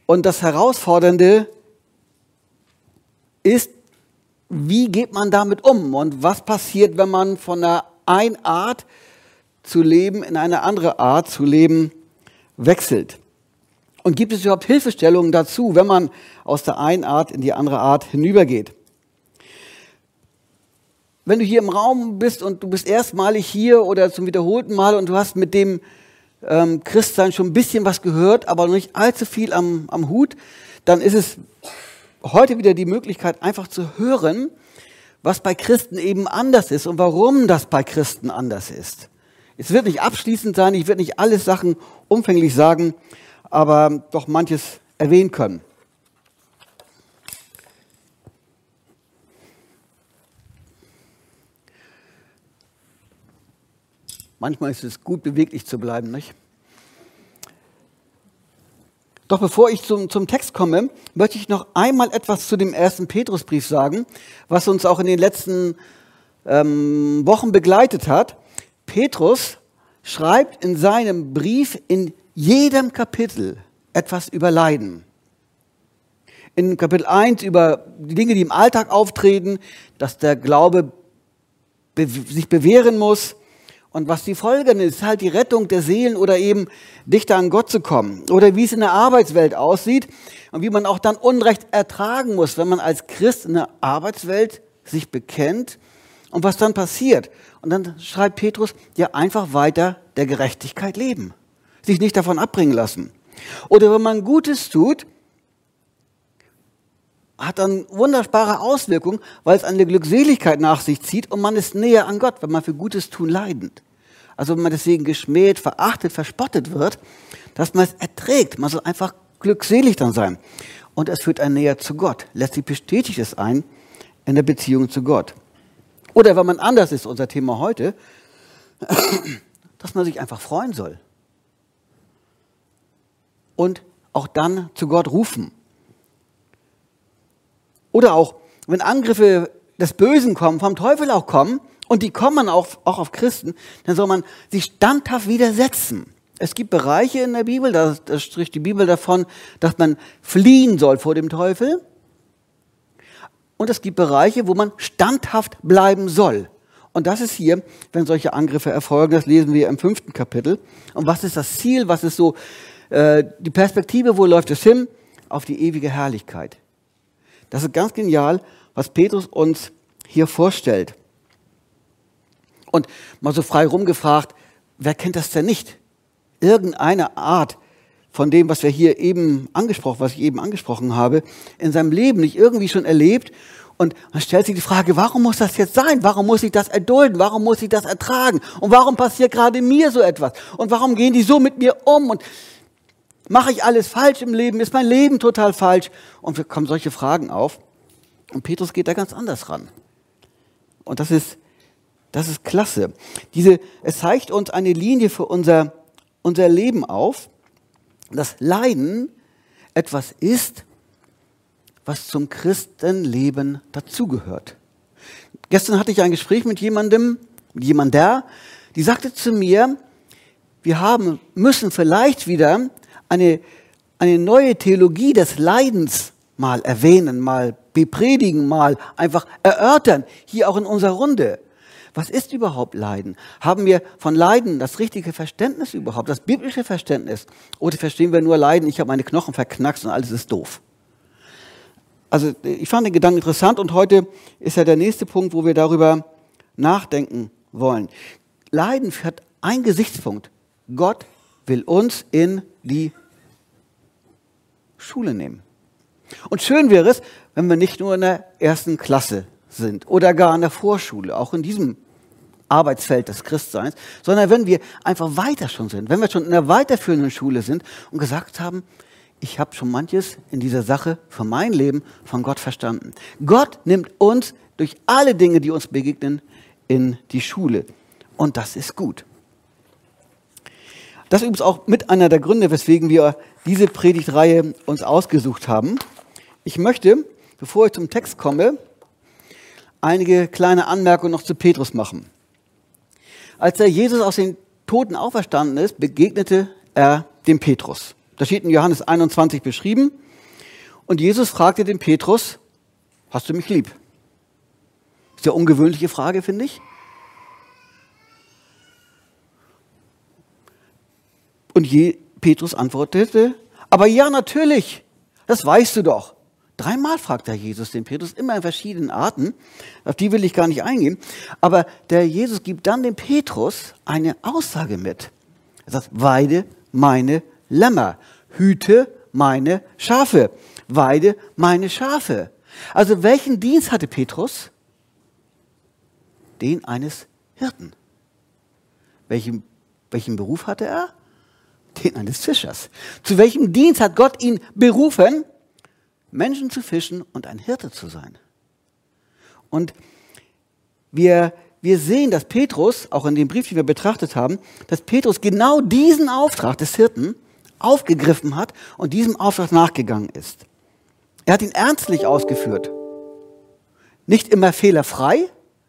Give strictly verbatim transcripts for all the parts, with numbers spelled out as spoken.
Und das Herausfordernde ist, wie geht man damit um? Und was passiert, wenn man von einer einen Art zu leben in eine andere Art zu leben wechselt? Und gibt es überhaupt Hilfestellungen dazu, wenn man aus der einen Art in die andere Art hinübergeht? Wenn du hier im Raum bist und du bist erstmalig hier oder zum wiederholten Mal und du hast mit dem ähm, Christsein schon ein bisschen was gehört, aber noch nicht allzu viel am, am Hut, dann ist es heute wieder die Möglichkeit, einfach zu hören, was bei Christen eben anders ist und warum das bei Christen anders ist. Es wird nicht abschließend sein, ich werde nicht alle Sachen umfänglich sagen, aber doch manches erwähnen können. Manchmal ist es gut, beweglich zu bleiben, nicht? Doch bevor ich zum, zum Text komme, möchte ich noch einmal etwas zu dem ersten Petrusbrief sagen, was uns auch in den letzten ähm, Wochen begleitet hat. Petrus schreibt in seinem Brief in jedem Kapitel etwas über Leiden. In Kapitel eins über die Dinge, die im Alltag auftreten, dass der Glaube be- sich bewähren muss. Und was die Folge ist, ist halt die Rettung der Seelen oder eben dichter an Gott zu kommen. Oder wie es in der Arbeitswelt aussieht und wie man auch dann Unrecht ertragen muss, wenn man als Christ in der Arbeitswelt sich bekennt und was dann passiert. Und dann schreibt Petrus, ja einfach weiter der Gerechtigkeit leben. Sich nicht davon abbringen lassen. Oder wenn man Gutes tut, hat dann wunderbare Auswirkungen, weil es eine Glückseligkeit nach sich zieht und man ist näher an Gott, wenn man für Gutes tun leidend. Also wenn man deswegen geschmäht, verachtet, verspottet wird, dass man es erträgt. Man soll einfach glückselig dann sein. Und es führt einen näher zu Gott. Letztlich bestätigt es einen in der Beziehung zu Gott. Oder wenn man anders ist, unser Thema heute, dass man sich einfach freuen soll. Und auch dann zu Gott rufen. Oder auch, wenn Angriffe des Bösen kommen, vom Teufel auch kommen, und die kommen auch, auch auf Christen, dann soll man sich standhaft widersetzen. Es gibt Bereiche in der Bibel, da, da spricht die Bibel davon, dass man fliehen soll vor dem Teufel. Und es gibt Bereiche, wo man standhaft bleiben soll. Und das ist hier, wenn solche Angriffe erfolgen, das lesen wir im fünften Kapitel. Und was ist das Ziel, was ist so äh, die Perspektive, wo läuft es hin? Auf die ewige Herrlichkeit. Das ist ganz genial, was Petrus uns hier vorstellt. Und mal so frei rumgefragt, wer kennt das denn nicht? Irgendeine Art von dem, was wir hier eben angesprochen, was ich eben angesprochen habe, in seinem Leben nicht irgendwie schon erlebt. Und man stellt sich die Frage, warum muss das jetzt sein? Warum muss ich das erdulden? Warum muss ich das ertragen? Und warum passiert gerade mir so etwas? Und warum gehen die so mit mir um? Und mache ich alles falsch im Leben? Ist mein Leben total falsch? Und wir kommen solche Fragen auf. Und Petrus geht da ganz anders ran. Und das ist, das ist klasse. Diese, es zeigt uns eine Linie für unser, unser Leben auf, dass Leiden etwas ist, was zum Christenleben dazugehört. Gestern hatte ich ein Gespräch mit jemandem, mit jemandem, die sagte zu mir, wir haben, müssen vielleicht wieder eine, eine neue Theologie des Leidens mal erwähnen, mal bepredigen, mal einfach erörtern, hier auch in unserer Runde. Was ist überhaupt Leiden? Haben wir von Leiden das richtige Verständnis überhaupt, das biblische Verständnis? Oder verstehen wir nur Leiden, ich habe meine Knochen verknackst und alles ist doof? Also ich fand den Gedanken interessant und heute ist ja der nächste Punkt, wo wir darüber nachdenken wollen. Leiden hat einen Gesichtspunkt. Gott will uns in die Schule nehmen. Und schön wäre es, wenn wir nicht nur in der ersten Klasse sind oder gar in der Vorschule, auch in diesem Arbeitsfeld des Christseins, sondern wenn wir einfach weiter schon sind, wenn wir schon in der weiterführenden Schule sind und gesagt haben, ich habe schon manches in dieser Sache für mein Leben von Gott verstanden. Gott nimmt uns durch alle Dinge, die uns begegnen, in die Schule. Und das ist gut. Das ist übrigens auch mit einer der Gründe, weswegen wir diese Predigtreihe uns ausgesucht haben. Ich möchte, bevor ich zum Text komme, einige kleine Anmerkungen noch zu Petrus machen. Als der Jesus aus den Toten auferstanden ist, begegnete er dem Petrus. Das steht in Johannes einundzwanzig beschrieben. Und Jesus fragte den Petrus, hast du mich lieb? Ist ja eine ungewöhnliche Frage, finde ich. Und je, Petrus antwortete, aber ja, natürlich, das weißt du doch. Dreimal fragt er Jesus den Petrus, immer in verschiedenen Arten. Auf die will ich gar nicht eingehen. Aber der Jesus gibt dann dem Petrus eine Aussage mit. Er sagt, weide meine Lämmer, hüte meine Schafe, weide meine Schafe. Also welchen Dienst hatte Petrus? Den eines Hirten. Welchen, welchen Beruf hatte er? Den eines Fischers. Zu welchem Dienst hat Gott ihn berufen? Menschen zu fischen und ein Hirte zu sein. Und wir, wir sehen, dass Petrus, auch in dem Brief, den wir betrachtet haben, dass Petrus genau diesen Auftrag des Hirten aufgegriffen hat und diesem Auftrag nachgegangen ist. Er hat ihn ernstlich ausgeführt. Nicht immer fehlerfrei,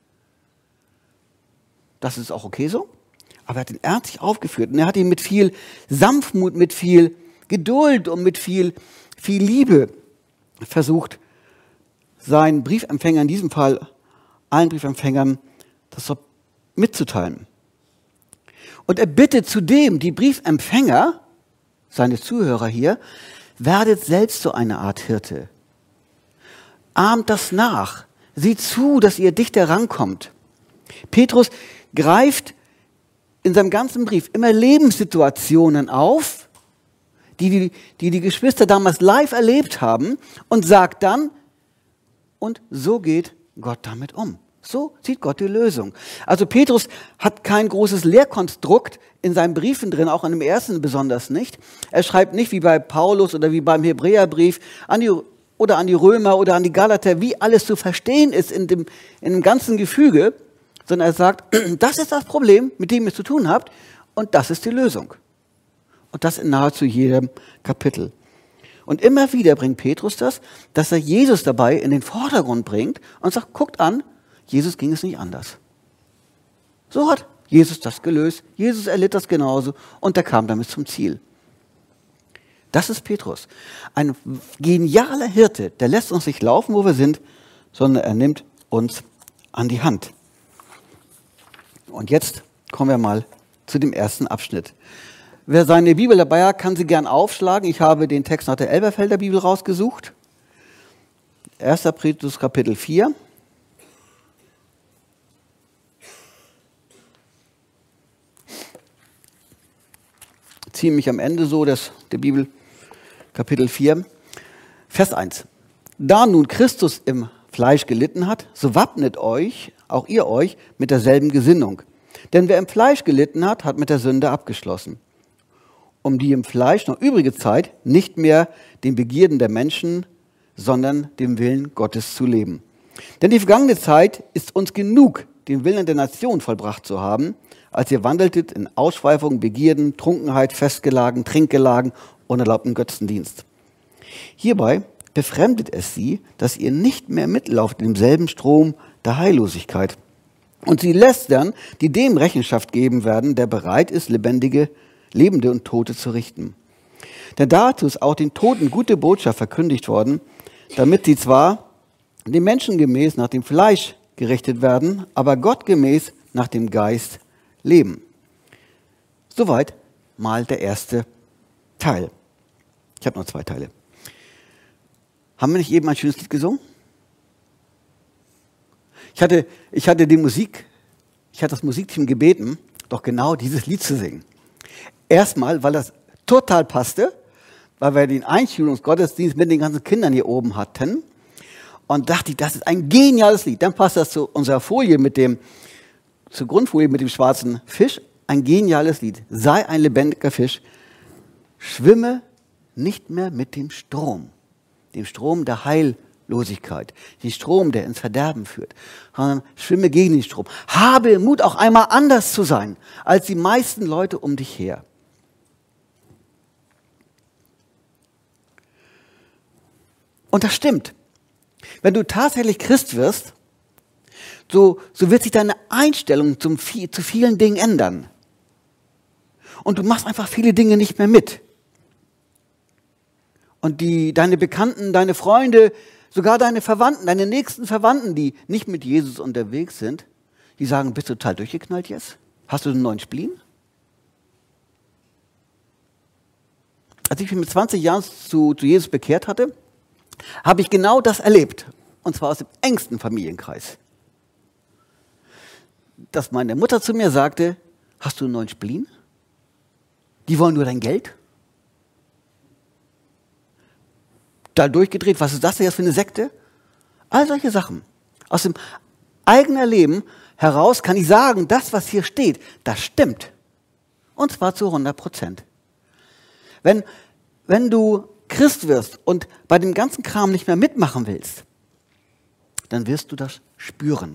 das ist auch okay so, aber er hat ihn ernstlich aufgeführt und er hat ihn mit viel Sanftmut, mit viel Geduld und mit viel, viel Liebe versucht, seinen Briefempfängern, in diesem Fall allen Briefempfängern, das so mitzuteilen. Und er bittet zudem die Briefempfänger, seine Zuhörer hier, werdet selbst so eine Art Hirte. Ahmt das nach. Seht zu, dass ihr dichter rankommt. Petrus greift in seinem ganzen Brief immer Lebenssituationen auf, die die, die die Geschwister damals live erlebt haben und sagt dann, und so geht Gott damit um. So sieht Gott die Lösung. Also Petrus hat kein großes Lehrkonstrukt in seinen Briefen drin, auch in dem ersten besonders nicht. Er schreibt nicht wie bei Paulus oder wie beim Hebräerbrief an die, oder an die Römer oder an die Galater, wie alles zu verstehen ist in dem, in dem ganzen Gefüge, sondern er sagt, das ist das Problem, mit dem ihr zu tun habt und das ist die Lösung. Und das in nahezu jedem Kapitel. Und immer wieder bringt Petrus das, dass er Jesus dabei in den Vordergrund bringt und sagt, guckt an, Jesus ging es nicht anders. So hat Jesus das gelöst, Jesus erlitt das genauso und er kam damit zum Ziel. Das ist Petrus. Ein genialer Hirte, der lässt uns nicht laufen, wo wir sind, sondern er nimmt uns an die Hand. Und jetzt kommen wir mal zu dem ersten Abschnitt. Wer seine Bibel dabei hat, kann sie gern aufschlagen. Ich habe den Text nach der Elberfelder Bibel rausgesucht. erster Petrus Kapitel vier. Ziemlich am Ende so des, der Bibel, Kapitel vier, Vers eins. Da nun Christus im Fleisch gelitten hat, so wappnet euch, auch ihr euch, mit derselben Gesinnung. Denn wer im Fleisch gelitten hat, hat mit der Sünde abgeschlossen. Um die im Fleisch noch übrige Zeit nicht mehr den Begierden der Menschen, sondern dem Willen Gottes zu leben. Denn die vergangene Zeit ist uns genug, den Willen der Nation vollbracht zu haben, als ihr wandeltet in Ausschweifungen, Begierden, Trunkenheit, Festgelagen, Trinkgelagen und erlaubten Götzendienst. Hierbei befremdet es sie, dass ihr nicht mehr mitlauft in demselben Strom der Heillosigkeit. Und sie lästern, die dem Rechenschaft geben werden, der bereit ist, lebendige, Lebende und Tote zu richten. Denn dazu ist auch den Toten gute Botschaft verkündigt worden, damit sie zwar dem Menschen gemäß nach dem Fleisch gerichtet werden, aber Gott gemäß nach dem Geist leben. Soweit mal der erste Teil. Ich habe noch zwei Teile. Haben wir nicht eben ein schönes Lied gesungen? Ich hatte, ich hatte die Musik, ich hatte das Musikteam gebeten, doch genau dieses Lied zu singen. Erstmal, weil das total passte, weil wir den Einschulungsgottesdienst mit den ganzen Kindern hier oben hatten. Und dachte ich, das ist ein geniales Lied. Dann passt das zu unserer Folie mit dem, zur Grundfolie mit dem schwarzen Fisch. Ein geniales Lied. Sei ein lebendiger Fisch. Schwimme nicht mehr mit dem Strom. Dem Strom der Heillosigkeit. Den Strom, der ins Verderben führt. Sondern schwimme gegen den Strom. Habe Mut, auch einmal anders zu sein, als die meisten Leute um dich her. Und das stimmt. Wenn du tatsächlich Christ wirst, so, so wird sich deine Einstellung zum, zu vielen Dingen ändern. Und du machst einfach viele Dinge nicht mehr mit. Und die, deine Bekannten, deine Freunde, sogar deine Verwandten, deine nächsten Verwandten, die nicht mit Jesus unterwegs sind, die sagen, bist du total durchgeknallt jetzt? Hast du einen neuen Spleen? Als ich mich mit zwanzig Jahren zu, zu Jesus bekehrt hatte, habe ich genau das erlebt. Und zwar aus dem engsten Familienkreis. Dass meine Mutter zu mir sagte, hast du einen neuen Spleen? Die wollen nur dein Geld? Da durchgedreht, was ist das denn jetzt für eine Sekte? All solche Sachen. Aus dem eigenen Leben heraus kann ich sagen, das, was hier steht, das stimmt. Und zwar zu hundert Prozent. Wenn, wenn du Christ wirst und bei dem ganzen Kram nicht mehr mitmachen willst, dann wirst du das spüren.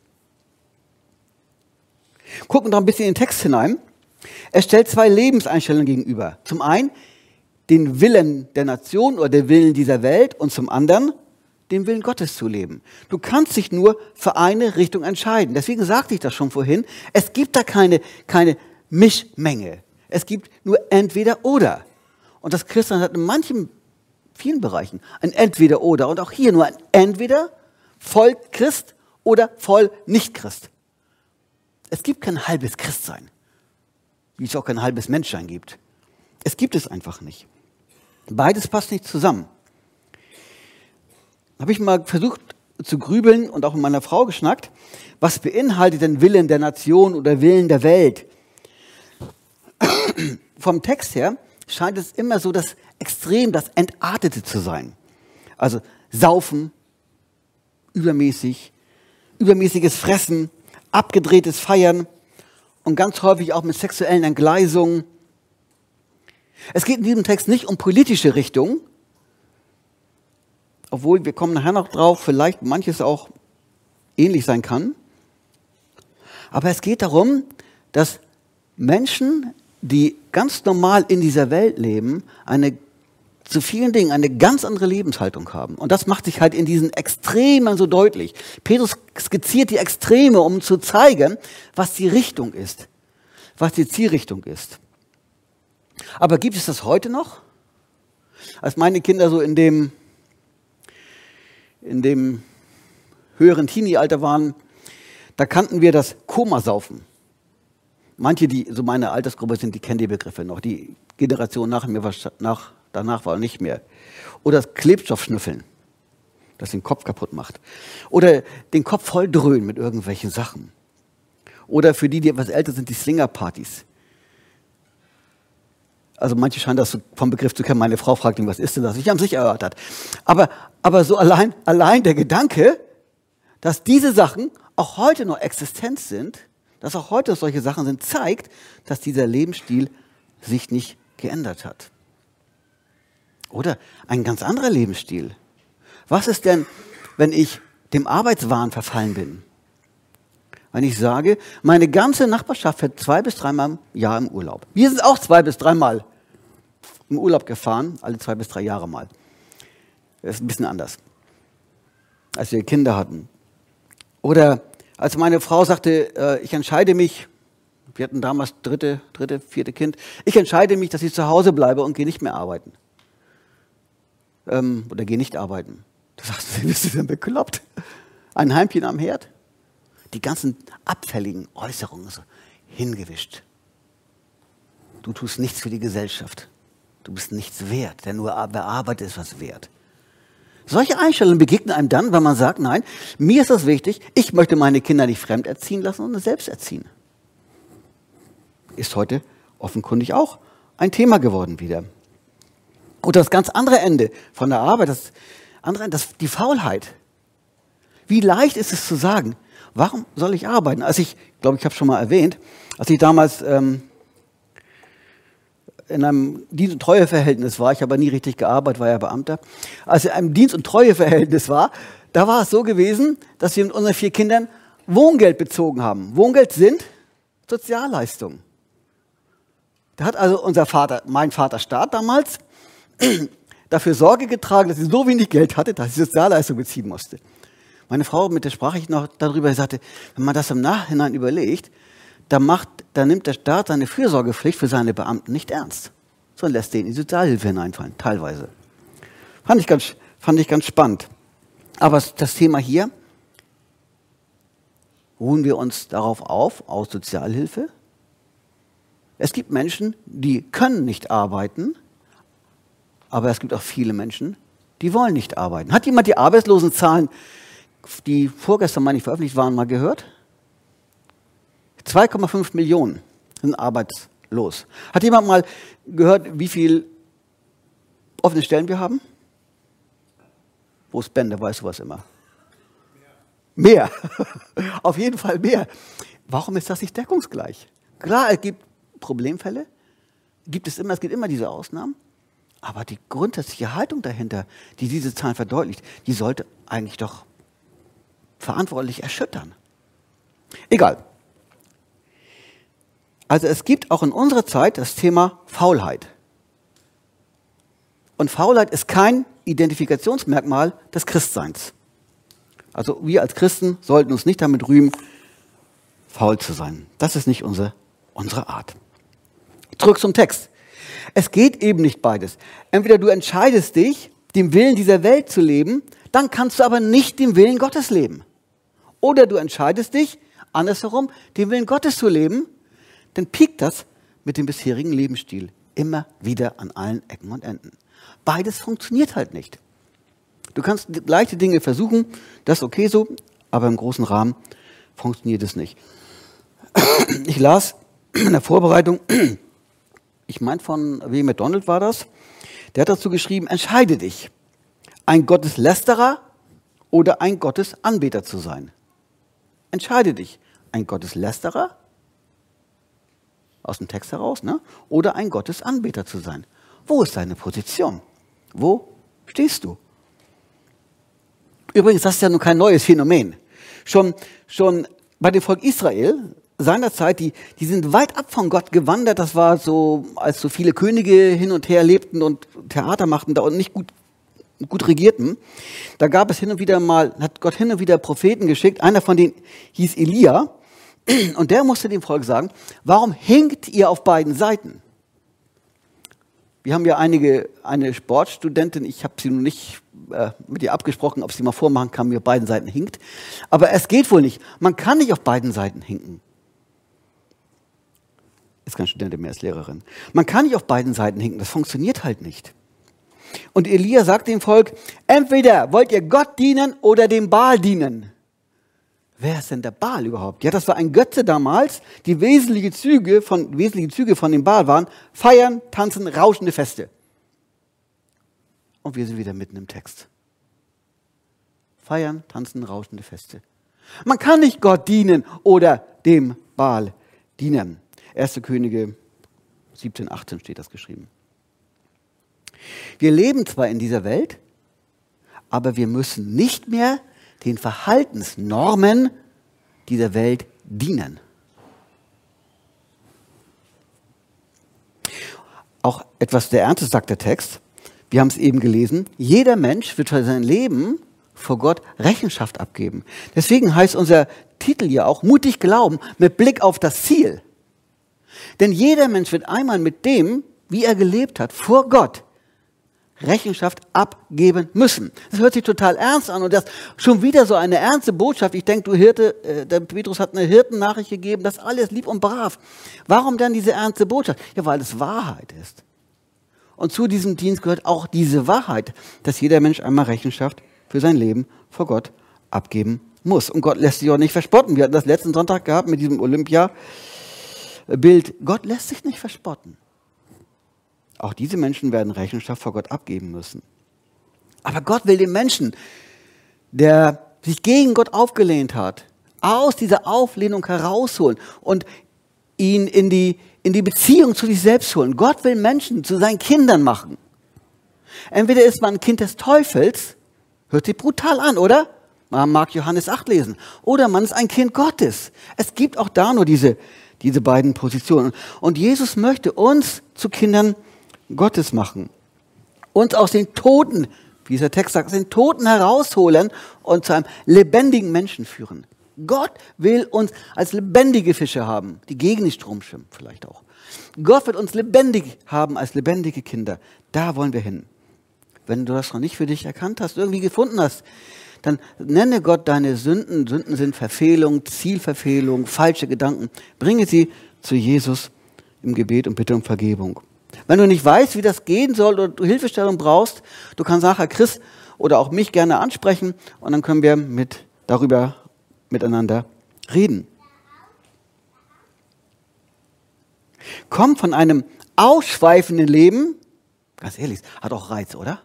Gucken wir noch ein bisschen in den Text hinein. Er stellt zwei Lebenseinstellungen gegenüber. Zum einen den Willen der Nation oder den Willen dieser Welt und zum anderen den Willen Gottes zu leben. Du kannst dich nur für eine Richtung entscheiden. Deswegen sagte ich das schon vorhin. Es gibt da keine, keine Mischmenge. Es gibt nur entweder oder. Und das Christsein hat in manchen, vielen Bereichen ein entweder oder. Und auch hier nur ein entweder voll Christ oder voll Nicht-Christ. Es gibt kein halbes Christsein, wie es auch kein halbes Menschsein gibt. Es gibt es einfach nicht. Beides passt nicht zusammen. Habe ich mal versucht zu grübeln und auch mit meiner Frau geschnackt, was beinhaltet denn Willen der Nation oder Willen der Welt? Vom Text her scheint es immer so das Extrem, das Entartete zu sein. Also Saufen, übermäßig, übermäßiges Fressen, abgedrehtes Feiern und ganz häufig auch mit sexuellen Entgleisungen. Es geht in diesem Text nicht um politische Richtungen, obwohl, wir kommen nachher noch drauf, vielleicht manches auch ähnlich sein kann. Aber es geht darum, dass Menschen, die ganz normal in dieser Welt leben, eine zu vielen Dingen eine ganz andere Lebenshaltung haben. Und das macht sich halt in diesen Extremen so deutlich. Petrus skizziert die Extreme, um zu zeigen, was die Richtung ist, was die Zielrichtung ist. Aber gibt es das heute noch? Als meine Kinder so in dem, in dem höheren Teenie-Alter waren, da kannten wir das Komasaufen. Manche, die so meine Altersgruppe sind, die kennen die Begriffe noch. Die Generation nach mir, nach, danach war nicht mehr. Oder das Klebstoffschnüffeln, das den Kopf kaputt macht. Oder den Kopf voll dröhnen mit irgendwelchen Sachen. Oder für die, die etwas älter sind, die Slingerpartys. Also manche scheinen das vom Begriff zu kennen. Meine Frau fragt ihn, was ist denn das? Ich habe es nicht erörtert. Aber, aber so allein, allein der Gedanke, dass diese Sachen auch heute noch existent sind, dass auch heute solche Sachen sind, zeigt, dass dieser Lebensstil sich nicht geändert hat. Oder ein ganz anderer Lebensstil. Was ist denn, wenn ich dem Arbeitswahn verfallen bin? Wenn ich sage, meine ganze Nachbarschaft fährt zwei bis dreimal im Jahr im Urlaub. Wir sind auch zwei bis dreimal im Urlaub gefahren, alle zwei bis drei Jahre mal. Das ist ein bisschen anders, als wir Kinder hatten. Oder als meine Frau sagte, äh, ich entscheide mich, wir hatten damals dritte, dritte, vierte Kind, ich entscheide mich, dass ich zu Hause bleibe und gehe nicht mehr arbeiten. Ähm, oder gehe nicht arbeiten. Da sagst du, bist du denn bekloppt? Ein Heimchen am Herd? Die ganzen abfälligen Äußerungen so hingewischt. Du tust nichts für die Gesellschaft. Du bist nichts wert, denn nur wer arbeitet, ist was wert. Solche Einstellungen begegnen einem dann, wenn man sagt, nein, mir ist das wichtig, ich möchte meine Kinder nicht fremd erziehen lassen, sondern selbst erziehen. Ist heute offenkundig auch ein Thema geworden wieder. Und das ganz andere Ende von der Arbeit, das andere Ende, das, die Faulheit. Wie leicht ist es zu sagen, warum soll ich arbeiten? Als ich, glaube ich, habe schon mal erwähnt, als ich damals ähm, in einem Dienst- und Treueverhältnis war, ich habe nie richtig gearbeitet, war ja Beamter, als ich in einem Dienst- und Treueverhältnis war, da war es so gewesen, dass wir mit unseren vier Kindern Wohngeld bezogen haben. Wohngeld sind Sozialleistungen. Da hat also unser Vater, mein Vater Staat damals, dafür Sorge getragen, dass ich so wenig Geld hatte, dass ich Sozialleistung beziehen musste. Meine Frau, mit der sprach ich noch darüber, sagte, wenn man das im Nachhinein überlegt, dann, macht, dann nimmt der Staat seine Fürsorgepflicht für seine Beamten nicht ernst, sondern lässt denen in die Sozialhilfe hineinfallen, teilweise. Fand ich ganz, fand ich ganz spannend. Aber das Thema hier, ruhen wir uns darauf auf, aus Sozialhilfe? Es gibt Menschen, die können nicht arbeiten, aber es gibt auch viele Menschen, die wollen nicht arbeiten. Hat jemand die Arbeitslosenzahlen, die vorgestern mal nicht veröffentlicht waren, mal gehört? zwei Komma fünf Millionen sind arbeitslos. Hat jemand mal gehört, wie viele offene Stellen wir haben? Wo ist Ben? Der weiß sowas immer. Mehr. Auf jeden Fall mehr. Warum ist das nicht deckungsgleich? Klar, es gibt Problemfälle, gibt es immer, es gibt immer diese Ausnahmen, aber die grundsätzliche Haltung dahinter, die diese Zahlen verdeutlicht, die sollte eigentlich doch verantwortlich erschüttern. Egal. Also es gibt auch in unserer Zeit das Thema Faulheit. Und Faulheit ist kein Identifikationsmerkmal des Christseins. Also wir als Christen sollten uns nicht damit rühmen, faul zu sein. Das ist nicht unsere, unsere Art. Zurück zum Text. Es geht eben nicht beides. Entweder du entscheidest dich, dem Willen dieser Welt zu leben, dann kannst du aber nicht dem Willen Gottes leben. Oder du entscheidest dich, andersherum, dem Willen Gottes zu leben, dann piekt das mit dem bisherigen Lebensstil immer wieder an allen Ecken und Enden. Beides funktioniert halt nicht. Du kannst leichte Dinge versuchen, das ist okay so, aber im großen Rahmen funktioniert es nicht. Ich las in der Vorbereitung, ich meine von W. McDonald war das, der hat dazu geschrieben, entscheide dich, ein Gotteslästerer oder ein Gottesanbeter zu sein. Entscheide dich, ein Gotteslästerer, aus dem Text heraus, ne? Oder ein Gottesanbeter zu sein. Wo ist deine Position? Wo stehst du? Übrigens, das ist ja nun kein neues Phänomen. Schon, schon bei dem Volk Israel seinerzeit, die, die sind weit ab von Gott gewandert. Das war so, als so viele Könige hin und her lebten und Theater machten da und nicht gut, gut regierten. Da gab es hin und wieder mal, hat Gott hin und wieder Propheten geschickt. Einer von denen hieß Elia. Und der musste dem Volk sagen, warum hinkt ihr auf beiden Seiten? Wir haben ja einige, eine Sportstudentin, ich habe sie nun nicht äh, mit ihr abgesprochen, ob sie mal vormachen kann, wie auf beiden Seiten hinkt. Aber es geht wohl nicht. Man kann nicht auf beiden Seiten hinken. Ist kein Studentin mehr, ist Lehrerin. Man kann nicht auf beiden Seiten hinken, das funktioniert halt nicht. Und Elia sagt dem Volk, entweder wollt ihr Gott dienen oder dem Baal dienen. Wer ist denn der Baal überhaupt? Ja, das war ein Götze damals. Die wesentlichen Züge von, wesentlichen Züge von dem Baal waren feiern, tanzen, rauschende Feste. Und wir sind wieder mitten im Text. Feiern, tanzen, rauschende Feste. Man kann nicht Gott dienen oder dem Baal dienen. erste Könige siebzehn, achtzehn steht das geschrieben. Wir leben zwar in dieser Welt, aber wir müssen nicht mehr den Verhaltensnormen dieser Welt dienen. Auch etwas sehr Ernstes sagt der Text. Wir haben es eben gelesen. Jeder Mensch wird für sein Leben vor Gott Rechenschaft abgeben. Deswegen heißt unser Titel ja auch mutig glauben mit Blick auf das Ziel. Denn jeder Mensch wird einmal mit dem, wie er gelebt hat, vor Gott Rechenschaft abgeben müssen. Das hört sich total ernst an und das schon wieder so eine ernste Botschaft. Ich denke, du Hirte, äh, der Petrus hat eine Hirtennachricht gegeben, das alles lieb und brav. Warum dann diese ernste Botschaft? Ja, weil es Wahrheit ist. Und zu diesem Dienst gehört auch diese Wahrheit, dass jeder Mensch einmal Rechenschaft für sein Leben vor Gott abgeben muss. Und Gott lässt sich auch nicht verspotten. Wir hatten das letzten Sonntag gehabt mit diesem Olympia-Bild. Gott lässt sich nicht verspotten. Auch diese Menschen werden Rechenschaft vor Gott abgeben müssen. Aber Gott will den Menschen, der sich gegen Gott aufgelehnt hat, aus dieser Auflehnung herausholen und ihn in die, in die Beziehung zu sich selbst holen. Gott will Menschen zu seinen Kindern machen. Entweder ist man ein Kind des Teufels, hört sich brutal an, oder? Man mag Johannes acht lesen. Oder man ist ein Kind Gottes. Es gibt auch da nur diese, diese beiden Positionen. Und Jesus möchte uns zu Kindern Gottes machen. Uns aus den Toten, wie es der Text sagt, aus den Toten herausholen und zu einem lebendigen Menschen führen. Gott will uns als lebendige Fische haben, die gegen den Strom schwimmen vielleicht auch. Gott wird uns lebendig haben als lebendige Kinder. Da wollen wir hin. wenn du das noch nicht für dich erkannt hast, irgendwie gefunden hast, dann nenne Gott deine Sünden. Sünden sind Verfehlung, Zielverfehlung, falsche Gedanken. Bringe sie zu Jesus im Gebet und bitte um Vergebung. Wenn du nicht weißt, wie das gehen soll oder du Hilfestellung brauchst, du kannst nachher Chris oder auch mich gerne ansprechen und dann können wir mit, darüber miteinander reden. Komm von einem ausschweifenden Leben, ganz ehrlich, hat auch Reiz, oder?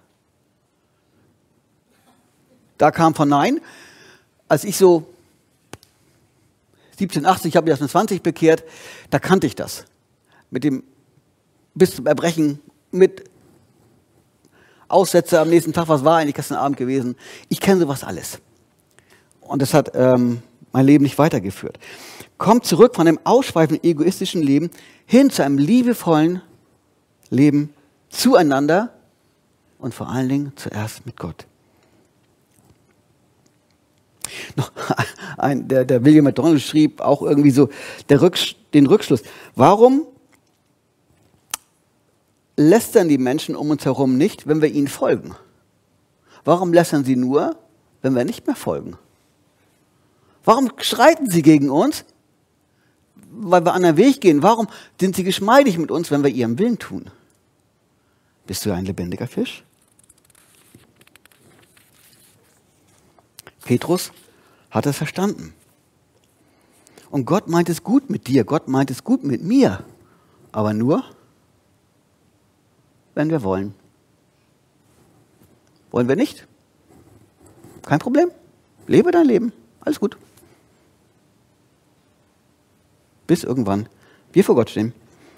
Da kam von Nein, als ich so siebzehn, achtzehn, ich habe mich erst mit zwanzig bekehrt, da kannte ich das. Mit dem bis zum Erbrechen, mit Aussätze am nächsten Tag, was war eigentlich gestern Abend gewesen. Ich kenne sowas alles. Und das hat ähm, mein Leben nicht weitergeführt. Kommt zurück von dem ausschweifenden, egoistischen Leben hin zu einem liebevollen Leben zueinander und vor allen Dingen zuerst mit Gott. Noch ein, der, der William MacDonald schrieb auch irgendwie so der Rücksch- den Rückschluss. Warum lästern die Menschen um uns herum nicht, wenn wir ihnen folgen? Warum lästern sie nur, wenn wir nicht mehr folgen? Warum streiten sie gegen uns, weil wir einen anderen Weg gehen? Warum sind sie geschmeidig mit uns, wenn wir ihrem Willen tun? Bist du ein lebendiger Fisch? Petrus hat es verstanden. Und Gott meint es gut mit dir, Gott meint es gut mit mir, aber nur, wenn wir wollen. Wollen wir nicht? Kein Problem. Lebe dein Leben. Alles gut. Bis irgendwann wir vor Gott stehen.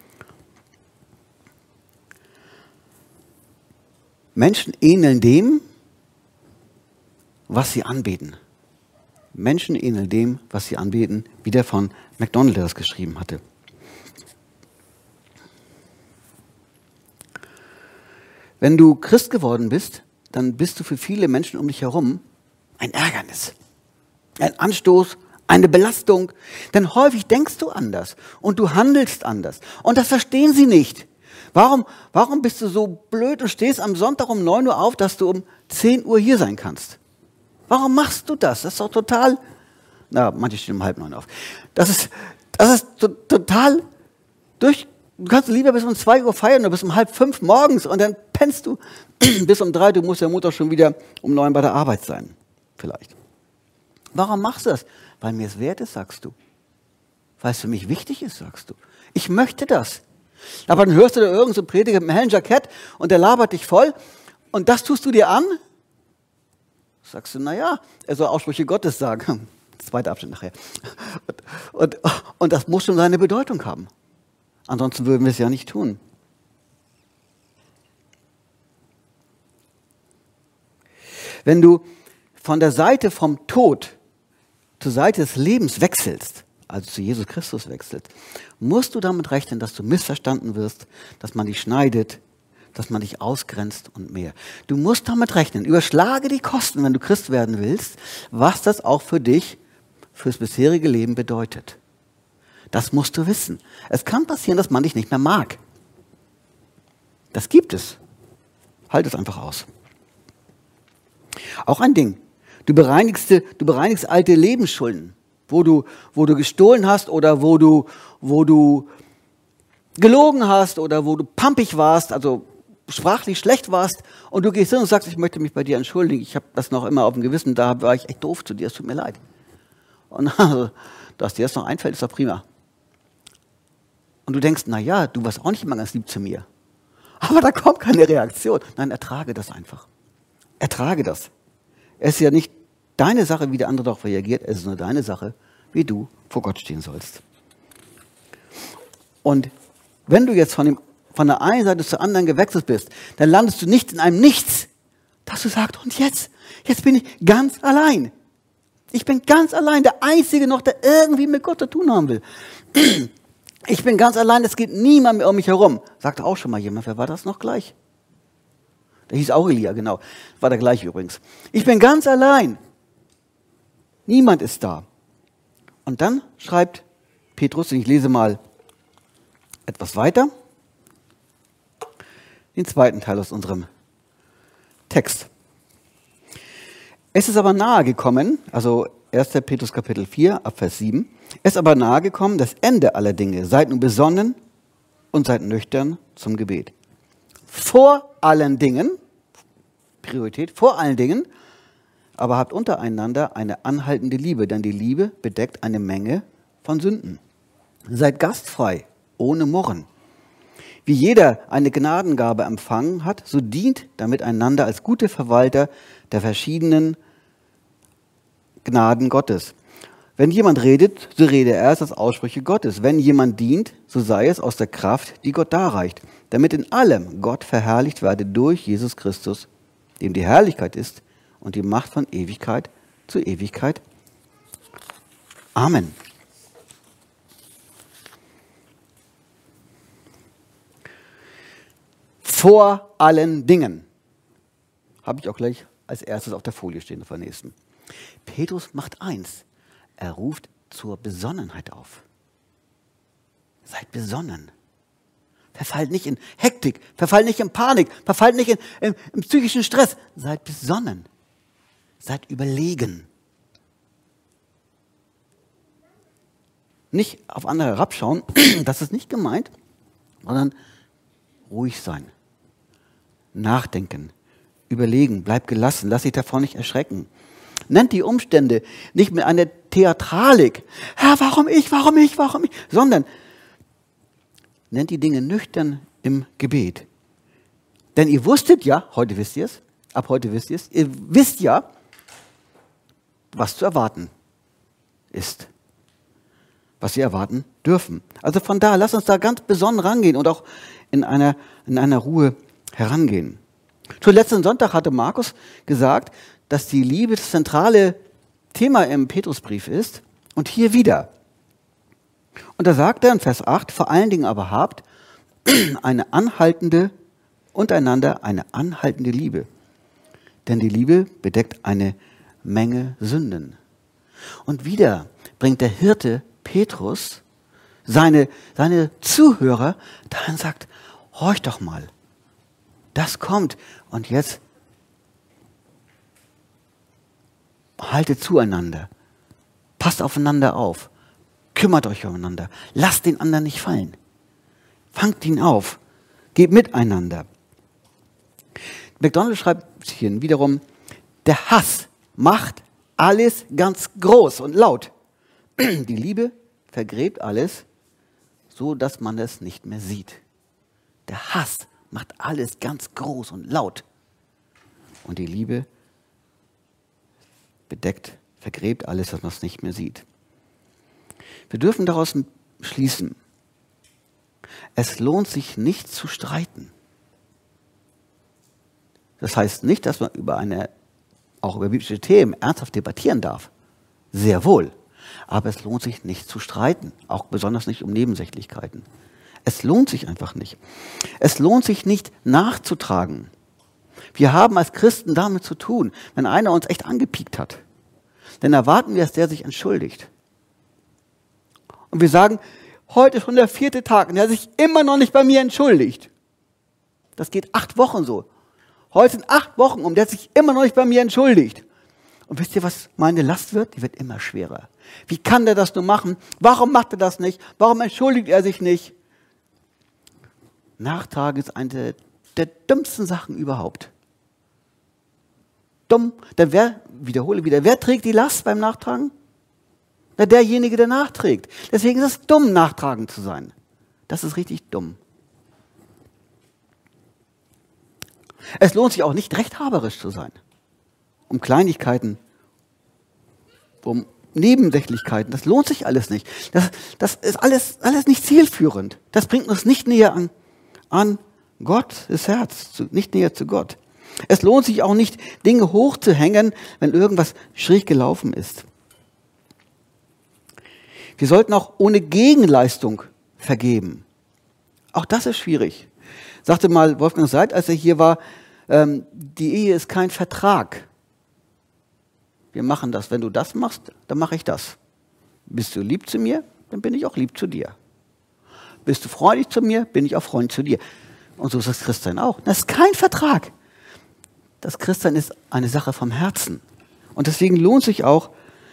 Menschen ähneln dem, was sie anbeten. Menschen ähneln dem, was sie anbeten, wie der von MacDonald das geschrieben hatte. Wenn du Christ geworden bist, dann bist du für viele Menschen um dich herum ein Ärgernis, ein Anstoß, eine Belastung. Denn häufig denkst du anders und du handelst anders. Und das verstehen sie nicht. Warum, warum bist du so blöd und stehst am Sonntag um neun Uhr auf, dass du um zehn Uhr hier sein kannst? Warum machst du das? Das ist doch total, na, manche stehen um halb neun auf. Das ist, das ist to- total durch, du kannst lieber bis um zwei Uhr feiern oder bis um halb fünf morgens und dann pennst du bis um drei, du musst ja Montag schon wieder um neun bei der Arbeit sein. Vielleicht. Warum machst du das? Weil mir es wert ist, sagst du. Weil es für mich wichtig ist, sagst du. Ich möchte das. Aber dann hörst du da irgendeinen so Prediger mit einem hellen Jackett und der labert dich voll und das tust du dir an? Sagst du, naja, er soll Aussprüche Gottes sagen. Zweiter Abschnitt nachher. Und, und, und das muss schon seine Bedeutung haben. Ansonsten würden wir es ja nicht tun. Wenn du von der Seite vom Tod zur Seite des Lebens wechselst, also zu Jesus Christus wechselst, musst du damit rechnen, dass du missverstanden wirst, dass man dich schneidet, dass man dich ausgrenzt und mehr. Du musst damit rechnen, überschlage die Kosten, wenn du Christ werden willst, was das auch für dich, fürs bisherige Leben bedeutet. Das musst du wissen. Es kann passieren, dass man dich nicht mehr mag. Das gibt es. Halt es einfach aus. Auch ein Ding. Du bereinigst, du bereinigst alte Lebensschulden, wo du, wo du gestohlen hast oder wo du, wo du gelogen hast oder wo du pampig warst, also sprachlich schlecht warst und du gehst hin und sagst, ich möchte mich bei dir entschuldigen, ich habe das noch immer auf dem Gewissen, da war ich echt doof zu dir, es tut mir leid. Und also, dass dir das noch einfällt, ist doch prima. Und du denkst, na ja, du warst auch nicht immer ganz lieb zu mir. Aber da kommt keine Reaktion. Nein, ertrage das einfach. Ertrage das. Es ist ja nicht deine Sache, wie der andere darauf reagiert, es ist nur deine Sache, wie du vor Gott stehen sollst. Und wenn du jetzt von, dem, von der einen Seite zur anderen gewechselt bist, dann landest du nicht in einem Nichts, dass du sagst, und jetzt, jetzt bin ich ganz allein. Ich bin ganz allein, der Einzige noch, der irgendwie mit Gott zu tun haben will. Ich bin ganz allein, es geht niemand mehr um mich herum. Sagte auch schon mal jemand, wer war das noch gleich? Der hieß auch Elia, genau. War der gleiche übrigens. Ich bin ganz allein. Niemand ist da. Und dann schreibt Petrus, und ich lese mal etwas weiter, den zweiten Teil aus unserem Text. Es ist aber nahe gekommen, also erster Petrus Kapitel vier, ab Vers sieben, es ist aber nahe gekommen, das Ende aller Dinge. Seid nun besonnen und seid nüchtern zum Gebet. Vor allen Dingen, Priorität, vor allen Dingen, aber habt untereinander eine anhaltende Liebe, denn die Liebe bedeckt eine Menge von Sünden. Seid gastfrei, ohne Murren. Wie jeder eine Gnadengabe empfangen hat, so dient damit einander als gute Verwalter der verschiedenen Gnaden Gottes. Wenn jemand redet, so rede er erst aus Aussprüche Gottes. Wenn jemand dient, so sei es aus der Kraft, die Gott darreicht, damit in allem Gott verherrlicht werde durch Jesus Christus, dem die Herrlichkeit ist und die Macht von Ewigkeit zu Ewigkeit. Amen. Vor allen Dingen. Habe ich auch gleich als erstes auf der Folie stehen, auf der nächsten. Petrus macht eins. Er ruft zur Besonnenheit auf. Seid besonnen. Verfallt nicht in Hektik, verfallt nicht in Panik, verfallt nicht in, in, in psychischen Stress. Seid besonnen. Seid überlegen. Nicht auf andere herabschauen, das ist nicht gemeint, sondern ruhig sein. Nachdenken, überlegen, bleib gelassen, lass dich davon nicht erschrecken. Nennt die Umstände nicht mit einer Theatralik, Herr, warum ich, warum ich, warum ich, sondern nennt die Dinge nüchtern im Gebet. Denn ihr wusstet ja, heute wisst ihr es, ab heute wisst ihr es, ihr wisst ja, was zu erwarten ist, was wir erwarten dürfen. Also von daher, lasst uns da ganz besonnen rangehen und auch in einer, in einer Ruhe herangehen. Schon letzten Sonntag hatte Markus gesagt, dass die Liebe das zentrale Thema im Petrusbrief ist und hier wieder. Und da sagt er in Vers acht, vor allen Dingen aber habt eine anhaltende, untereinander eine anhaltende Liebe. Denn die Liebe bedeckt eine Menge Sünden. Und wieder bringt der Hirte Petrus seine, seine Zuhörer dahin und sagt, horch doch mal, das kommt und jetzt haltet zueinander, passt aufeinander auf, kümmert euch umeinander, lasst den anderen nicht fallen, fangt ihn auf, geht miteinander. McDonald schreibt hier wiederum, der Hass macht alles ganz groß und laut. Die Liebe vergräbt alles, so dass man es nicht mehr sieht. Der Hass macht alles ganz groß und laut. Und die Liebe bedeckt, vergräbt alles, dass man es nicht mehr sieht. Wir dürfen daraus schließen, es lohnt sich nicht zu streiten. Das heißt nicht, dass man über eine, auch über biblische Themen ernsthaft debattieren darf. Sehr wohl. Aber es lohnt sich nicht zu streiten, auch besonders nicht um Nebensächlichkeiten. Es lohnt sich einfach nicht. Es lohnt sich nicht nachzutragen. Wir haben als Christen damit zu tun, wenn einer uns echt angepiekt hat. Dann erwarten wir, dass der sich entschuldigt. Und wir sagen, heute ist schon der vierte Tag und er hat sich immer noch nicht bei mir entschuldigt. Das geht acht Wochen so. Heute sind acht Wochen um, der hat sich immer noch nicht bei mir entschuldigt. Und wisst ihr, was meine Last wird? Die wird immer schwerer. Wie kann der das nur machen? Warum macht er das nicht? Warum entschuldigt er sich nicht? Nachtragen ist eine der dümmsten Sachen überhaupt. Dumm. Dann wer, wiederhole wieder, wer trägt die Last beim Nachtragen? Na, derjenige, der nachträgt. Deswegen ist es dumm, nachtragend zu sein. Das ist richtig dumm. Es lohnt sich auch nicht, rechthaberisch zu sein. Um Kleinigkeiten, um Nebensächlichkeiten, das lohnt sich alles nicht. Das, das ist alles, alles nicht zielführend. Das bringt uns nicht näher an, an Gott, das Herz, zu, nicht näher zu Gott. Es lohnt sich auch nicht, Dinge hochzuhängen, wenn irgendwas schräg gelaufen ist. Wir sollten auch ohne Gegenleistung vergeben. Auch das ist schwierig. Sagte mal Wolfgang Seid, als er hier war, ähm, die Ehe ist kein Vertrag. Wir machen das. Wenn du das machst, dann mache ich das. Bist du lieb zu mir, dann bin ich auch lieb zu dir. Bist du freundlich zu mir, bin ich auch freundlich zu dir. Und so ist das Christsein auch. Das ist kein Vertrag. das Christsein ist eine Sache vom Herzen. Und deswegen lohnt sich auch,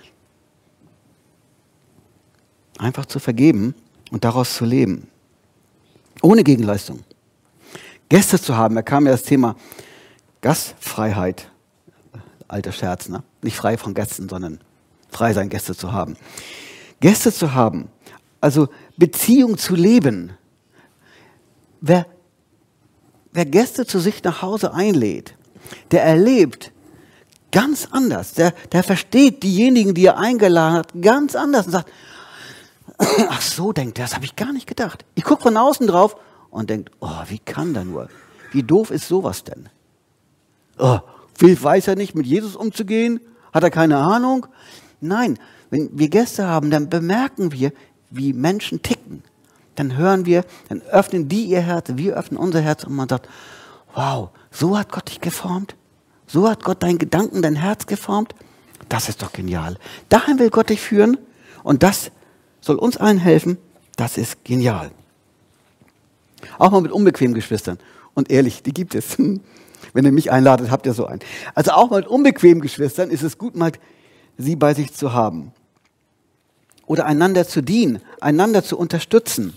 einfach zu vergeben und daraus zu leben. Ohne Gegenleistung. Gäste zu haben, da kam ja das Thema Gastfreiheit. Alter Scherz, ne? Nicht frei von Gästen, sondern frei sein, Gäste zu haben. Gäste zu haben, also Beziehung zu leben. Wer, wer Gäste zu sich nach Hause einlädt, der erlebt ganz anders. Der, der versteht diejenigen, die er eingeladen hat, ganz anders und sagt, ach so, denkt er, das habe ich gar nicht gedacht. Ich gucke von außen drauf und denke, oh, wie kann der nur? Wie doof ist sowas denn? Oh, weiß er nicht, mit Jesus umzugehen? Hat er keine Ahnung? Nein, wenn wir Gäste haben, dann bemerken wir, wie Menschen ticken. Dann hören wir, dann öffnen die ihr Herz, wir öffnen unser Herz und man sagt, wow, so hat Gott dich geformt? So hat Gott deinen Gedanken, dein Herz geformt? Das ist doch genial. Dahin will Gott dich führen und das soll uns allen helfen. Das ist genial. Auch mal mit unbequemen Geschwistern. Und ehrlich, die gibt es. Wenn ihr mich einladet, habt ihr so einen. Also auch mal mit unbequemen Geschwistern ist es gut, mal sie bei sich zu haben. Oder einander zu dienen, einander zu unterstützen.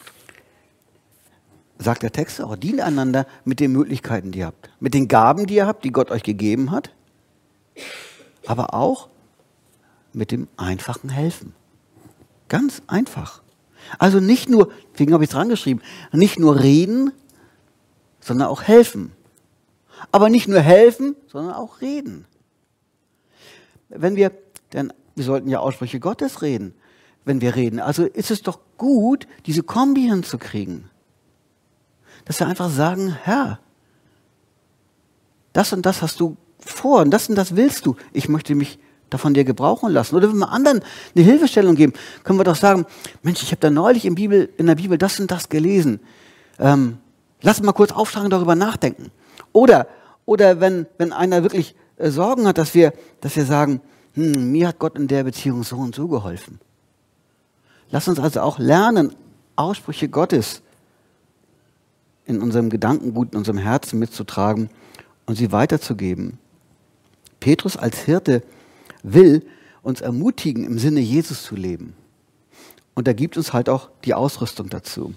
Sagt der Text auch, dient einander mit den Möglichkeiten, die ihr habt. Mit den Gaben, die ihr habt, die Gott euch gegeben hat. Aber auch mit dem einfachen Helfen. Ganz einfach. Also nicht nur, deswegen habe ich es dran geschrieben, nicht nur reden, sondern auch helfen. Aber nicht nur helfen, sondern auch reden. Wenn wir, denn wir sollten ja Aussprüche Gottes reden, wenn wir reden. Also ist es doch gut, diese Kombi hinzukriegen. Dass wir einfach sagen, Herr, das und das hast du vor und das und das willst du. Ich möchte mich davon dir gebrauchen lassen. Oder wenn wir anderen eine Hilfestellung geben, können wir doch sagen, Mensch, ich habe da neulich in, Bibel, in der Bibel das und das gelesen. Ähm, lass mal kurz aufschlagen, darüber nachdenken. Oder, oder wenn, wenn einer wirklich äh, Sorgen hat, dass wir, dass wir sagen, hm, mir hat Gott in der Beziehung so und so geholfen. Lass uns also auch lernen, Aussprüche Gottes in unserem Gedankengut, in unserem Herzen mitzutragen und sie weiterzugeben. Petrus als Hirte will uns ermutigen, im Sinne Jesus zu leben. Und er gibt uns halt auch die Ausrüstung dazu.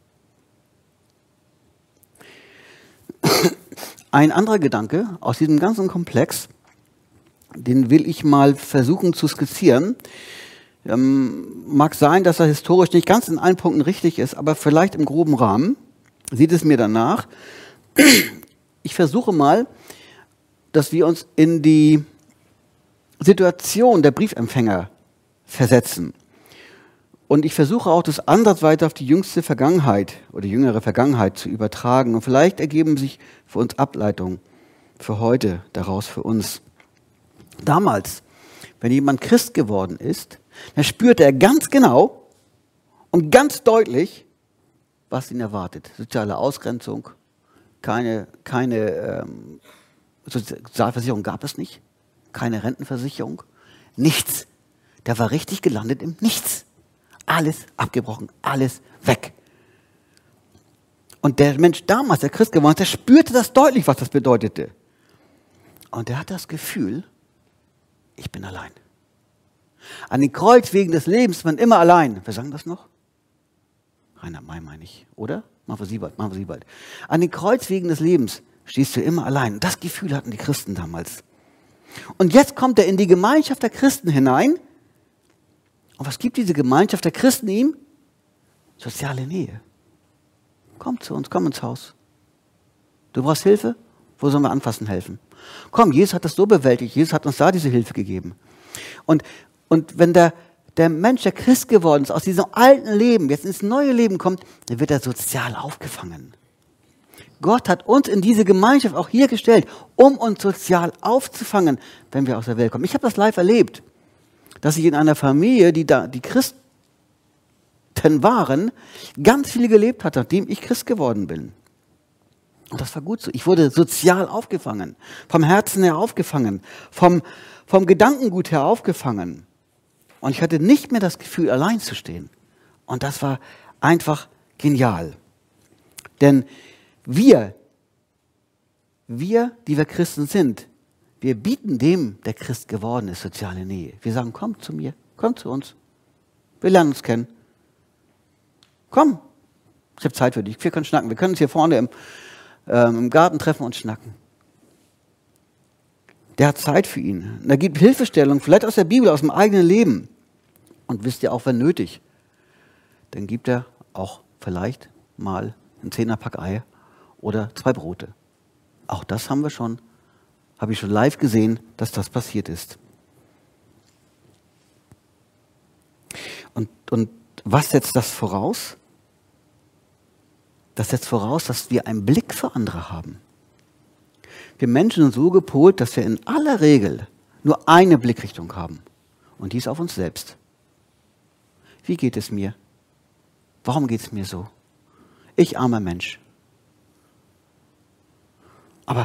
Ein anderer Gedanke aus diesem ganzen Komplex, den will ich mal versuchen zu skizzieren. Ähm, mag sein, dass er historisch nicht ganz in allen Punkten richtig ist, aber vielleicht im groben Rahmen. Sieht es mir danach. Ich versuche mal, dass wir uns in die Situation der Briefempfänger versetzen. Und ich versuche auch, das ansatzweise auf die jüngste Vergangenheit oder jüngere Vergangenheit zu übertragen. Und vielleicht ergeben sich für uns Ableitungen für heute daraus für uns. Damals, wenn jemand Christ geworden ist, dann spürte er ganz genau und ganz deutlich, was ihn erwartet. Soziale Ausgrenzung, keine, keine ähm, Sozialversicherung gab es nicht, keine Rentenversicherung, nichts. Der war richtig gelandet im Nichts. Alles abgebrochen, alles weg. Und der Mensch damals, der Christ geworden ist, der spürte das deutlich, was das bedeutete. Und er hat das Gefühl, ich bin allein. An den Kreuzwegen des Lebens ist man immer allein. Wir sagen das noch? Rainer May meine ich, oder? Machen wir sie bald, machen wir sie bald. An den Kreuzwegen des Lebens stehst du immer allein. Das Gefühl hatten die Christen damals. Und jetzt kommt er in die Gemeinschaft der Christen hinein. Und was gibt diese Gemeinschaft der Christen ihm? Soziale Nähe. Komm zu uns, komm ins Haus. Du brauchst Hilfe? Wo sollen wir anfassen helfen? Komm, Jesus hat das so bewältigt. Jesus hat uns da diese Hilfe gegeben. Und, und wenn der, der Mensch, der Christ geworden ist, aus diesem alten Leben jetzt ins neue Leben kommt, dann wird er sozial aufgefangen. Gott hat uns in diese Gemeinschaft auch hier gestellt, um uns sozial aufzufangen, wenn wir aus der Welt kommen. Ich habe das live erlebt, dass ich in einer Familie, die da die Christen waren, ganz viel gelebt hat, nachdem ich Christ geworden bin. Und das war gut so. Ich wurde sozial aufgefangen, vom Herzen her aufgefangen, vom, vom Gedankengut her aufgefangen. Und ich hatte nicht mehr das Gefühl, allein zu stehen. Und das war einfach genial. Denn wir wir, die wir Christen sind, wir bieten dem, der Christ geworden ist, soziale Nähe. Wir sagen, komm zu mir, komm zu uns. Wir lernen uns kennen. Komm, ich habe Zeit für dich, wir können schnacken. Wir können uns hier vorne im, ähm, im Garten treffen und schnacken. Der hat Zeit für ihn. Und er gibt Hilfestellung, vielleicht aus der Bibel, aus dem eigenen Leben. Und wisst ihr auch, wenn nötig, dann gibt er auch vielleicht mal ein Zehnerpack Eier oder zwei Brote. Auch das haben wir schon, habe ich schon live gesehen, dass das passiert ist. Und, und was setzt das voraus? Das setzt voraus, dass wir einen Blick für andere haben. Wir Menschen sind so gepolt, dass wir in aller Regel nur eine Blickrichtung haben. Und die ist auf uns selbst. Wie geht es mir? Warum geht es mir so? Ich armer Mensch. Aber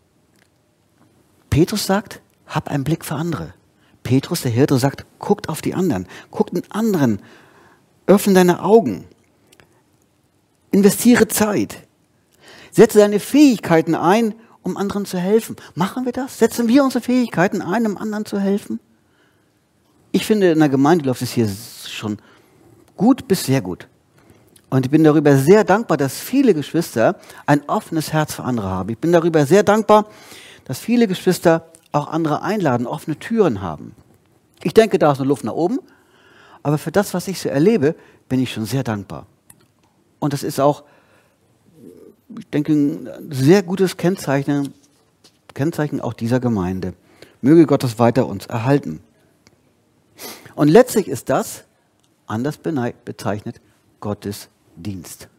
Petrus sagt, hab einen Blick für andere. Petrus, der Hirte, sagt, guckt auf die anderen. Guckt den anderen. Öffne deine Augen. Investiere Zeit. Setze deine Fähigkeiten ein, um anderen zu helfen. Machen wir das? Setzen wir unsere Fähigkeiten ein, um anderen zu helfen? Ich finde, in der Gemeinde läuft es hier schon gut bis sehr gut. Und ich bin darüber sehr dankbar, dass viele Geschwister ein offenes Herz für andere haben. Ich bin darüber sehr dankbar, dass viele Geschwister auch andere einladen, offene Türen haben. Ich denke, da ist noch Luft nach oben, aber für das, was ich so erlebe, bin ich schon sehr dankbar. Und das ist auch, ich denke, ein sehr gutes Kennzeichen, Kennzeichen auch dieser Gemeinde. Möge Gott das weiter uns erhalten. Und letztlich ist das, anders bezeichnet, Gottes Dienst.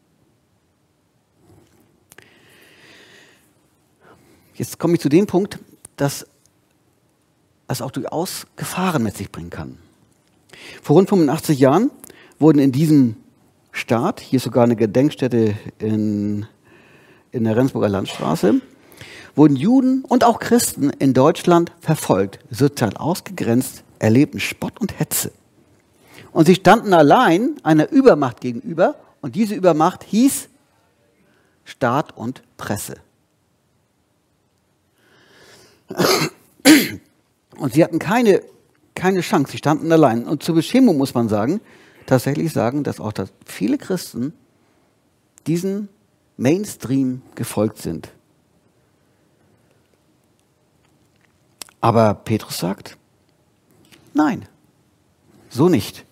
Jetzt komme ich zu dem Punkt, dass es auch durchaus Gefahren mit sich bringen kann. Vor rund fünfundachtzig Jahren wurden in diesem Staat, hier ist sogar eine Gedenkstätte in, in der Rendsburger Landstraße, wurden Juden und auch Christen in Deutschland verfolgt, sozial ausgegrenzt, erlebten Spott und Hetze. Und sie standen allein einer Übermacht gegenüber und diese Übermacht hieß Staat und Presse. Und sie hatten keine, keine Chance, sie standen allein. Und zur Beschämung muss man sagen, tatsächlich sagen, dass auch dass viele Christen diesen Mainstream gefolgt sind. Aber Petrus sagt, nein, so nicht.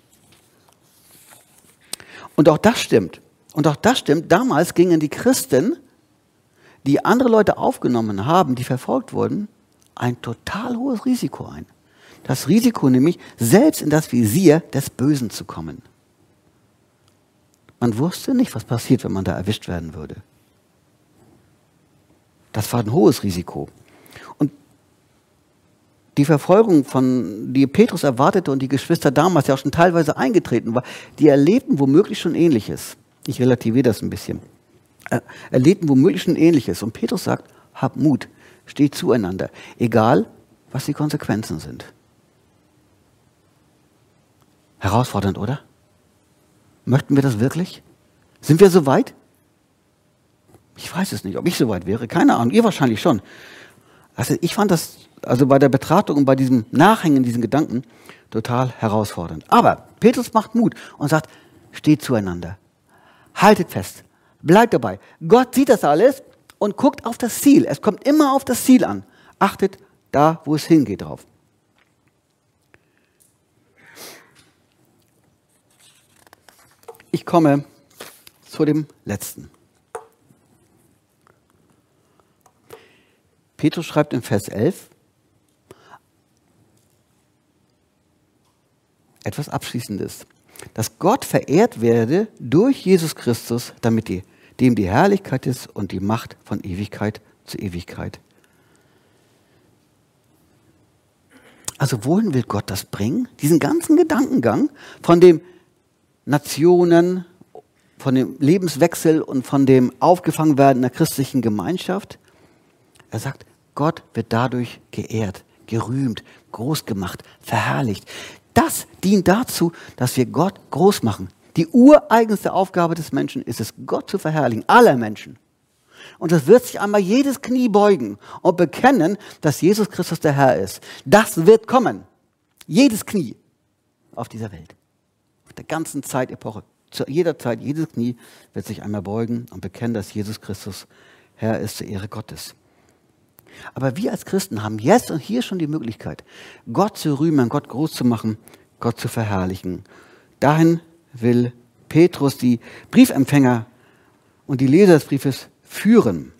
Und auch das stimmt. Und auch das stimmt. Damals gingen die Christen, die andere Leute aufgenommen haben, die verfolgt wurden, ein total hohes Risiko ein. Das Risiko nämlich, selbst in das Visier des Bösen zu kommen. Man wusste nicht, was passiert, wenn man da erwischt werden würde. Das war ein hohes Risiko. Und die Verfolgung, von, die Petrus erwartete und die Geschwister damals ja auch schon teilweise eingetreten war, die erlebten womöglich schon Ähnliches. Ich relativiere das ein bisschen. Äh, erlebten womöglich schon Ähnliches. Und Petrus sagt, hab Mut, steht zueinander, egal was die Konsequenzen sind. Herausfordernd, oder? Möchten wir das wirklich? Sind wir so weit? Ich weiß es nicht, ob ich so weit wäre. Keine Ahnung, ihr wahrscheinlich schon. Also ich fand das also bei der Betrachtung und bei diesem Nachhängen, diesen Gedanken, total herausfordernd. Aber Petrus macht Mut und sagt, steht zueinander. Haltet fest. Bleibt dabei. Gott sieht das alles und guckt auf das Ziel. Es kommt immer auf das Ziel an. Achtet da, wo es hingeht, drauf. Ich komme zu dem Letzten. Petrus schreibt in Vers elf etwas Abschließendes. Dass Gott verehrt werde durch Jesus Christus, damit die, dem die Herrlichkeit ist und die Macht von Ewigkeit zu Ewigkeit. Also wohin will Gott das bringen? Diesen ganzen Gedankengang von dem Nationen, von dem Lebenswechsel und von dem Aufgefangenwerden in der christlichen Gemeinschaft. Er sagt, Gott wird dadurch geehrt, gerühmt, groß gemacht, verherrlicht. Das dient dazu, dass wir Gott groß machen. Die ureigenste Aufgabe des Menschen ist es, Gott zu verherrlichen, aller Menschen. Und es wird sich einmal jedes Knie beugen und bekennen, dass Jesus Christus der Herr ist. Das wird kommen. Jedes Knie auf dieser Welt. Auf der ganzen Zeitepoche. Zu jeder Zeit, jedes Knie wird sich einmal beugen und bekennen, dass Jesus Christus Herr ist zur Ehre Gottes. Aber wir als Christen haben jetzt und hier schon die Möglichkeit, Gott zu rühmen, Gott groß zu machen, Gott zu verherrlichen. Dahin will Petrus die Briefempfänger und die Leser des Briefes führen.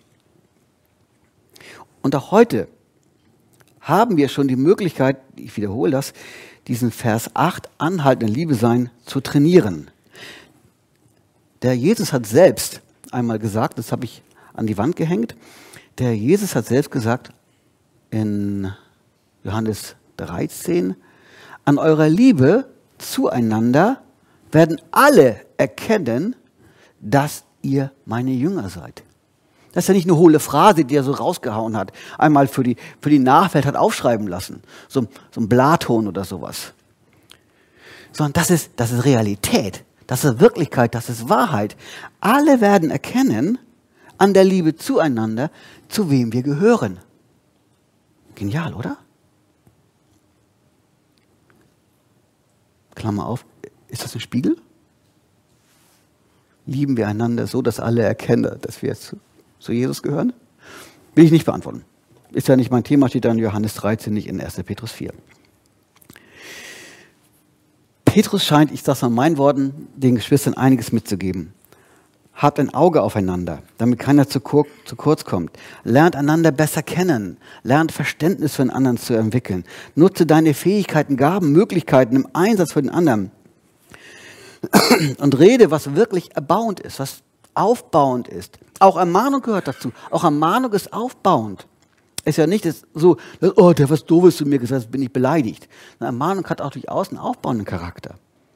Und auch heute haben wir schon die Möglichkeit, ich wiederhole das, diesen Vers acht, anhaltende Liebe sein, zu trainieren. Der Jesus hat selbst einmal gesagt, das habe ich an die Wand gehängt, der Jesus hat selbst gesagt in Johannes dreizehn, an eurer Liebe zueinander werden alle erkennen, dass ihr meine Jünger seid. Das ist ja nicht eine hohle Phrase, die er so rausgehauen hat, einmal für die, für die Nachwelt hat aufschreiben lassen, so, so ein Platon oder sowas. Sondern das ist, das ist Realität, das ist Wirklichkeit, das ist Wahrheit. Alle werden erkennen an der Liebe zueinander, zu wem wir gehören. Genial, oder? Klammer auf, ist das ein Spiegel? Lieben wir einander so, dass alle erkennen, dass wir zu, zu Jesus gehören? Will ich nicht beantworten. Ist ja nicht mein Thema, steht da in Johannes dreizehn, nicht in erster Petrus vier. Petrus scheint, ich sage es mal in meinen Worten, den Geschwistern einiges mitzugeben. Habt ein Auge aufeinander, damit keiner zu, kur zu kurz kommt. Lernt einander besser kennen. Lernt Verständnis für den anderen zu entwickeln. Nutze deine Fähigkeiten, Gaben, Möglichkeiten im Einsatz für den anderen. Und rede, was wirklich erbauend ist, was aufbauend ist. Auch Ermahnung gehört dazu. Auch Ermahnung ist aufbauend. Ist ja nicht so, oh, der hat was Doofes zu mir gesagt, bin ich beleidigt. Eine Ermahnung hat auch durchaus einen aufbauenden Charakter.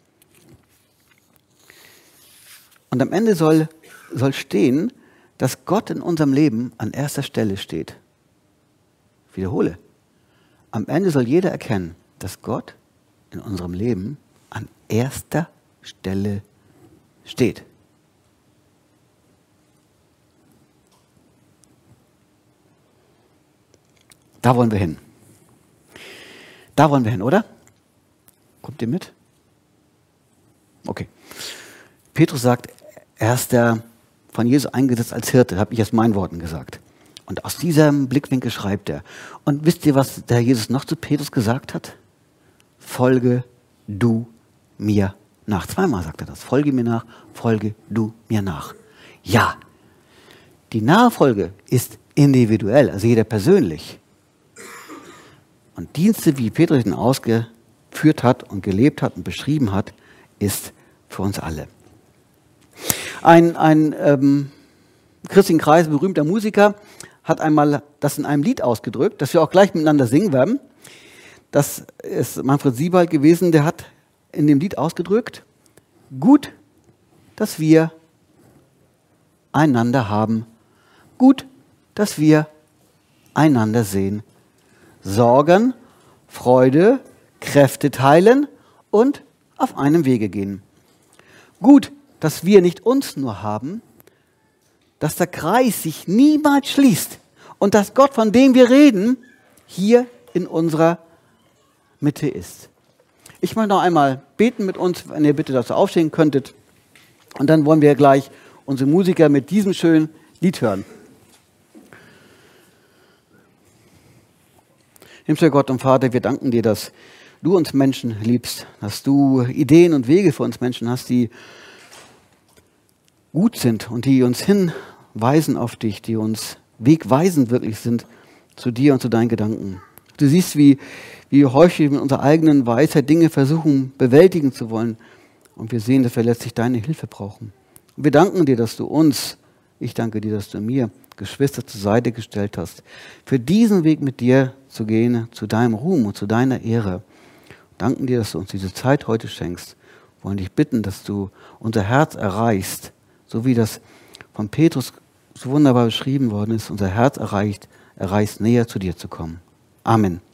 Und am Ende soll, soll stehen, dass Gott in unserem Leben an erster Stelle steht. Ich wiederhole. Am Ende soll jeder erkennen, dass Gott in unserem Leben an erster Stelle steht. Da wollen wir hin. Da wollen wir hin, oder? Kommt ihr mit? Okay. Petrus sagt, er ist der von Jesus eingesetzt als Hirte, habe ich aus meinen Worten gesagt. Und aus diesem Blickwinkel schreibt er. Und wisst ihr, was der Jesus noch zu Petrus gesagt hat? Folge du mir nach. Zweimal sagt er das. Folge mir nach, folge du mir nach. Ja, die Nachfolge ist individuell, also jeder persönlich. Und Dienste, wie Petrus ihn ausgeführt hat und gelebt hat und beschrieben hat, ist für uns alle. Ein, ein ähm, christlichen Kreis, berühmter Musiker, hat einmal das in einem Lied ausgedrückt, das wir auch gleich miteinander singen werden. Das ist Manfred Siebald gewesen, der hat in dem Lied ausgedrückt, gut, dass wir einander haben, gut, dass wir einander sehen. Sorgen, Freude, Kräfte teilen und auf einem Wege gehen. Gut, dass wir nicht uns nur haben, dass der Kreis sich niemals schließt und dass Gott, von dem wir reden, hier in unserer Mitte ist. Ich möchte noch einmal beten mit uns, wenn ihr bitte dazu aufstehen könntet. Und dann wollen wir gleich unsere Musiker mit diesem schönen Lied hören. Himmlischer Gott und Vater, wir danken dir, dass du uns Menschen liebst, dass du Ideen und Wege für uns Menschen hast, die gut sind und die uns hinweisen auf dich, die uns wegweisend wirklich sind zu dir und zu deinen Gedanken. Du siehst, wie, wie häufig wir mit unserer eigenen Weisheit Dinge versuchen, bewältigen zu wollen. Und wir sehen, dass wir letztlich deine Hilfe brauchen. Und wir danken dir, dass du uns, ich danke dir, dass du mir Geschwister zur Seite gestellt hast, für diesen Weg mit dir zu gehen, zu deinem Ruhm und zu deiner Ehre. Danken dir, dass du uns diese Zeit heute schenkst. Wir wollen dich bitten, dass du unser Herz erreichst, so wie das von Petrus so wunderbar beschrieben worden ist, unser Herz erreicht, erreichst, näher zu dir zu kommen. Amen.